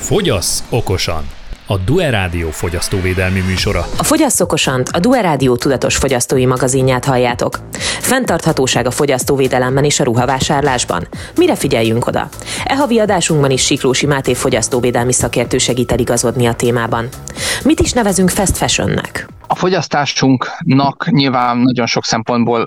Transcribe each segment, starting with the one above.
Fogyasz okosan! A Due Rádió fogyasztóvédelmi műsora. A Fogyasz okosant, a Due Rádió tudatos fogyasztói magazinját halljátok. Fenntarthatóság a fogyasztóvédelemben és a ruhavásárlásban. Mire figyeljünk oda? E havi adásunkban is Siklósi Máté fogyasztóvédelmi szakértő segít eligazodni a témában. Mit is nevezünk fast fashionnek? A fogyasztásunknak nyilván nagyon sok szempontból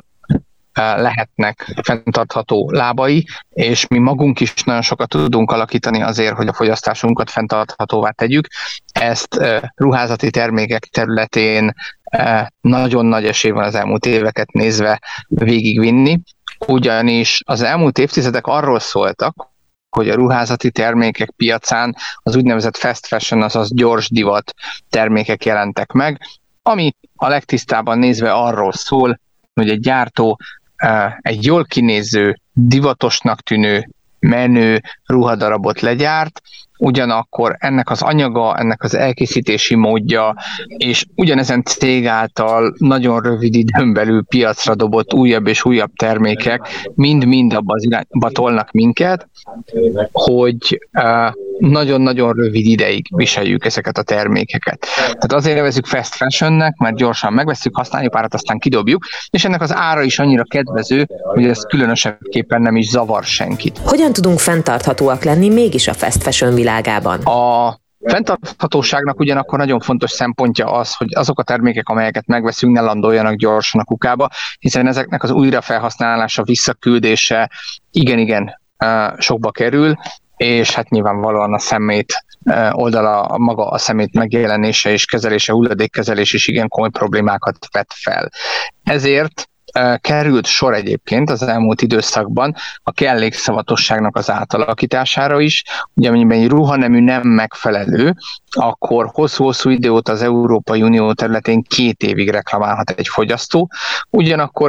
lehetnek fenntartható lábai, és mi magunk is nagyon sokat tudunk alakítani azért, hogy a fogyasztásunkat fenntarthatóvá tegyük. Ezt ruházati termékek területén nagyon nagy esély van az elmúlt éveket nézve végigvinni, ugyanis az elmúlt évtizedek arról szóltak, hogy a ruházati termékek piacán az úgynevezett fast fashion, azaz gyors divat termékek jelentek meg, ami a legtisztábban nézve arról szól, hogy egy gyártó egy jól kinéző, divatosnak tűnő, menő ruhadarabot legyárt, ugyanakkor ennek az anyaga, ennek az elkészítési módja, és ugyanezen cég által nagyon rövid időn belül piacra dobott újabb és újabb termékek mind-mind abba az irányba tolnak minket, hogy nagyon-nagyon rövid ideig viseljük ezeket a termékeket. Tehát azért nevezzük fast fashionnek, mert gyorsan megvesszük, használjuk párat, aztán kidobjuk, és ennek az ára is annyira kedvező, hogy ez különösebben nem is zavar senkit. Hogyan tudunk fenntarthatóak lenni mégis a fast fashion világában? A fenntarthatóságnak ugyanakkor nagyon fontos szempontja az, hogy azok a termékek, amelyeket megveszünk, ne landoljanak gyorsan a kukába, hiszen ezeknek az újrafelhasználása, visszaküldése igen sokba kerül, és hát nyilvánvalóan a szemét oldala, maga a szemét megjelenése és kezelése, hulladékkezelés is igen komoly problémákat vet fel. Ezért került sor egyébként az elmúlt időszakban a kellékszavatosságnak az átalakítására is. Ugye amennyiben egy ruhanemű nem megfelelő, akkor hosszú-hosszú idő óta az Európai Unió területén 2 évig reklamálhat egy fogyasztó. Ugyanakkor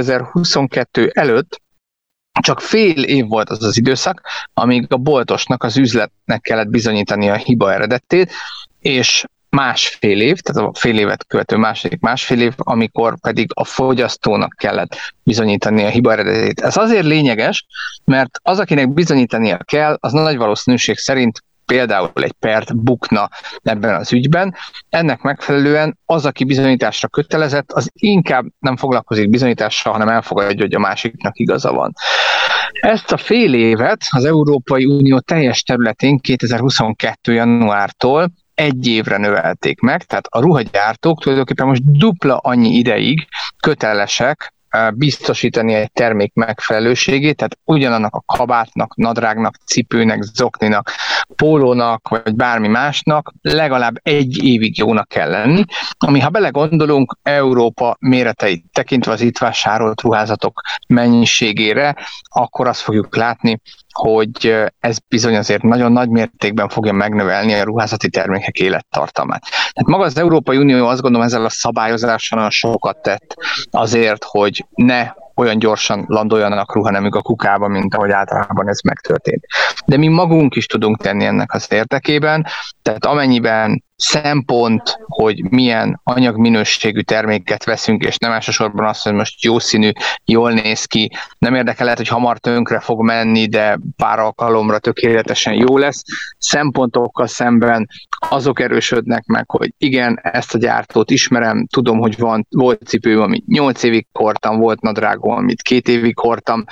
2022 előtt csak fél év volt az az időszak, amíg a boltosnak, az üzletnek kellett bizonyítani a hiba eredetét, és másfél év, tehát a fél évet követő második másfél év, amikor pedig a fogyasztónak kellett bizonyítani a hiba eredetét. Ez azért lényeges, mert az, akinek bizonyítania kell, az nagy valószínűség szerint például egy pert bukna ebben az ügyben. Ennek megfelelően az, aki bizonyításra kötelezett, az inkább nem foglalkozik bizonyítással, hanem elfogadja, hogy a másiknak igaza van. Ezt a fél évet az Európai Unió teljes területén 2022. januártól 1 évre növelték meg, tehát a ruhagyártók tulajdonképpen most dupla annyi ideig kötelesek biztosítani egy termék megfelelőségét, tehát ugyanannak a kabátnak, nadrágnak, cipőnek, zokninak, pólónak, vagy bármi másnak legalább 1 évig jónak kell lenni, ami ha belegondolunk Európa méreteit tekintve az itt vásárolt ruházatok mennyiségére, akkor azt fogjuk látni, hogy ez bizony azért nagyon nagy mértékben fogja megnövelni a ruházati termékek élettartamát. Tehát maga az Európai Unió, azt gondolom, ezzel a szabályozással nagyon sokat tett azért, hogy ne olyan gyorsan landoljanak ruhaneműk a kukába, mint ahogy általában ez megtörtént. De mi magunk is tudunk tenni ennek az érdekében, tehát amennyiben szempont, hogy milyen anyagminőségű terméket veszünk, és nem elsősorban az, hogy most jó színű, jól néz ki, nem érdekel, lehet, hogy hamar tönkre fog menni, de pár alkalomra tökéletesen jó lesz. Szempontokkal szemben azok erősödnek meg, hogy igen, ezt a gyártót ismerem, tudom, hogy volt cipőm, amit 8 évig hordtam, volt nadrágom, amit 2 évig hordtam.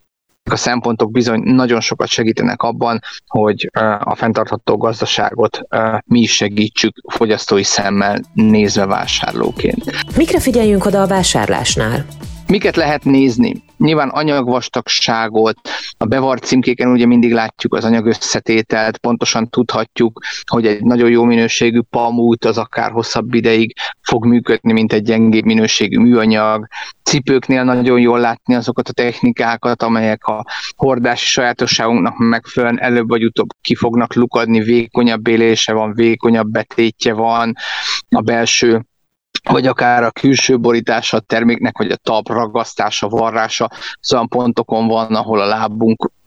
A szempontok bizony nagyon sokat segítenek abban, hogy a fenntartható gazdaságot mi is segítsük fogyasztói szemmel nézve vásárlóként. Mikre figyeljünk oda a vásárlásnál? Miket lehet nézni? Nyilván anyagvastagságot, a bevart címkéken ugye mindig látjuk az anyagösszetételt, pontosan tudhatjuk, hogy egy nagyon jó minőségű pamut az akár hosszabb ideig fog működni, mint egy gyengébb minőségű műanyag. Cipőknél nagyon jól látni azokat a technikákat, amelyek a hordási sajátosságunknak megfelelően előbb vagy utóbb ki fognak lukadni, vékonyabb élése van, vékonyabb betétje van, a belső vagy akár a külső borítása a terméknek, vagy a talp ragasztása, varrása, az olyan pontokon van, ahol a lábunk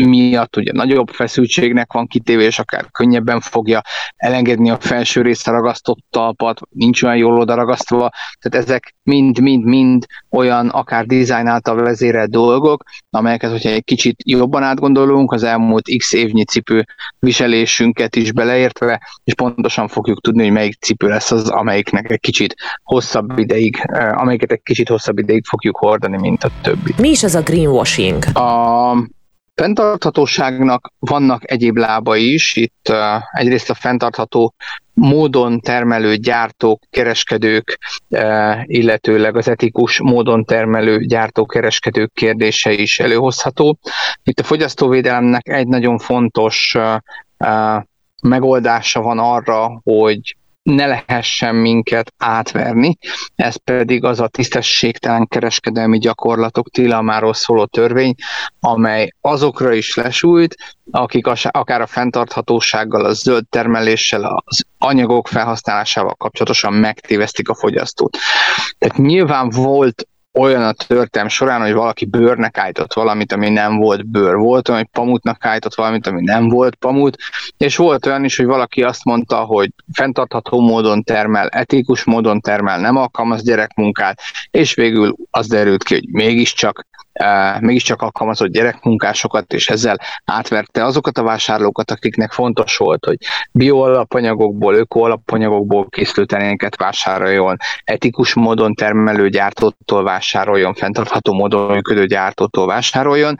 miatt ugye nagyobb feszültségnek van kitéve, és akár könnyebben fogja elengedni a felső részre ragasztott talpat, nincs olyan jól oda ragasztva, tehát ezek mind olyan akár dizájn által vezérelt dolgok, amelyeket, hogyha egy kicsit jobban átgondolunk, az elmúlt x évnyi cipő viselésünket is beleértve, és pontosan fogjuk tudni, hogy melyik cipő lesz az, amelyiket egy kicsit hosszabb ideig fogjuk hordani, mint a többi. Mi is az a greenwashing? A fenntarthatóságnak vannak egyéb lábai is. Itt egyrészt a fenntartható módon termelő gyártók, kereskedők, illetőleg az etikus módon termelő gyártók, kereskedők kérdése is előhozható. Itt a fogyasztóvédelemnek egy nagyon fontos megoldása van arra, hogy ne lehessen minket átverni, ez pedig az a tisztességtelen kereskedelmi gyakorlatok tilalmáról szóló törvény, amely azokra is lesújt, akik akár a fenntarthatósággal, a zöld termeléssel, az anyagok felhasználásával kapcsolatosan megtévesztik a fogyasztót. Tehát nyilván volt olyan a történelem során, hogy valaki bőrnek állított valamit, ami nem volt bőr. Volt olyan, hogy pamutnak állított valamit, ami nem volt pamut, és volt olyan is, hogy valaki azt mondta, hogy fenntartható módon termel, etikus módon termel, nem alkalmaz gyerekmunkát, és végül az derült ki, hogy mégiscsak alkalmazott gyerekmunkásokat, és ezzel átverte azokat a vásárlókat, akiknek fontos volt, hogy bioalapanyagokból, ökoalapanyagokból készült terméket vásároljon, etikus módon termelő gyártótól vásároljon, fenntartható módon működő gyártótól vásároljon.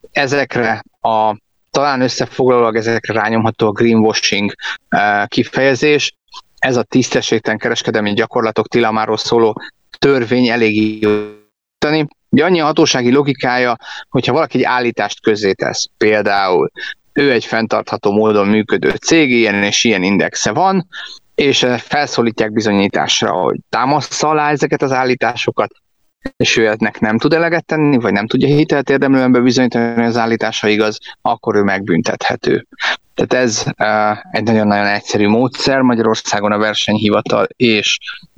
Talán összefoglalóan ezekre rányomható a greenwashing kifejezés. Ez a tisztességtelen kereskedelmi gyakorlatok tilalmáról szóló törvény elég jó. Ugye annyi a hatósági logikája, hogyha valaki egy állítást közzétesz, például ő egy fenntartható módon működő cég, ilyen és ilyen indexe van, és felszólítják bizonyításra, hogy támassza alá ezeket az állításokat, és ő ennek nem tud eleget tenni, vagy nem tudja hitelt érdemlően bebizonyítani, hogy az állítása igaz, akkor ő megbüntethető. Tehát ez egy nagyon-nagyon egyszerű módszer. Magyarországon a versenyhivatal és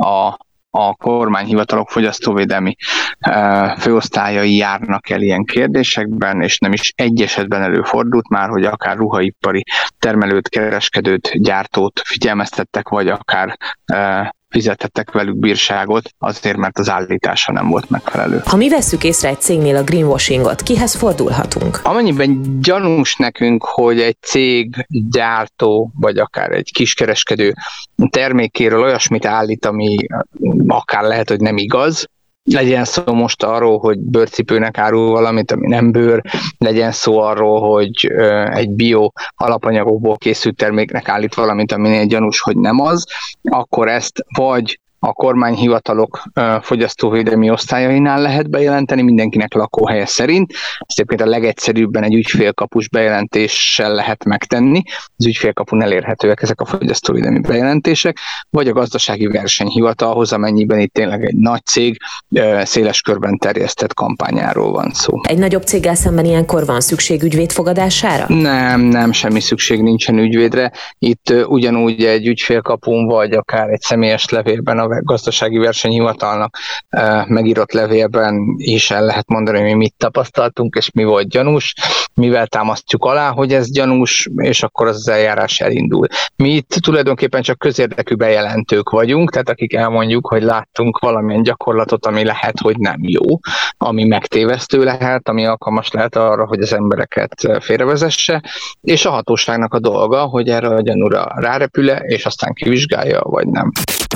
a kormányhivatalok fogyasztóvédelmi főosztályai járnak el ilyen kérdésekben, és nem is egy esetben előfordult már, hogy akár ruhaipari termelőt, kereskedőt, gyártót figyelmeztettek, vagy akár fizetettek velük bírságot, azért, mert az állítása nem volt megfelelő. Ha mi vesszük észre egy cégnél a greenwashingot, kihez fordulhatunk? Amennyiben gyanús nekünk, hogy egy cég, gyártó, vagy akár egy kiskereskedő termékéről olyasmit állít, ami akár lehet, hogy nem igaz, legyen szó most arról, hogy bőrcipőnek árul valamit, ami nem bőr, legyen szó arról, hogy egy bio alapanyagokból készült terméknek állít valamit, aminél gyanús, hogy nem az, akkor ezt vagy a kormányhivatalok fogyasztóvédelmi osztályainál lehet bejelenteni, mindenkinek lakóhelye szerint. Ezt egyébként a legegyszerűbben egy ügyfélkapus bejelentéssel lehet megtenni. Az ügyfélkapun elérhetőek ezek a fogyasztóvédelmi bejelentések, vagy a gazdasági versenyhivatalhoz, amennyiben itt tényleg egy nagy cég széles körben terjesztett kampányáról van szó. Egy nagyobb céggel szemben ilyenkor van szükség ügyvédfogadására? Nem, semmi szükség nincsen ügyvédre. Itt ugyanúgy egy ügyfélkapun, vagy akár egy személyes levélben a gazdasági versenyhivatalnak megírott levélben is el lehet mondani, hogy mi mit tapasztaltunk, és mi volt gyanús, mivel támasztjuk alá, hogy ez gyanús, és akkor az eljárás elindul. Mi itt tulajdonképpen csak közérdekű bejelentők vagyunk, tehát akik elmondjuk, hogy láttunk valamilyen gyakorlatot, ami lehet, hogy nem jó, ami megtévesztő lehet, ami alkalmas lehet arra, hogy az embereket félrevezesse, és a hatóságnak a dolga, hogy erre a gyanúra rárepül-e, és aztán kivizsgálja, vagy nem.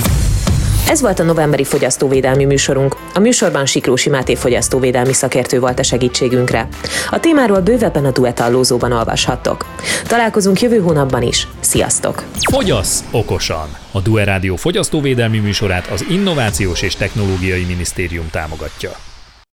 Ez volt a novemberi fogyasztóvédelmi műsorunk. A műsorban Siklósi Máté fogyasztóvédelmi szakértő volt a segítségünkre. A témáról bővebben a Duetallózóban olvashattok. Találkozunk jövő hónapban is. Sziasztok! Fogyasz okosan! A Due Rádió fogyasztóvédelmi műsorát az Innovációs és Technológiai Minisztérium támogatja.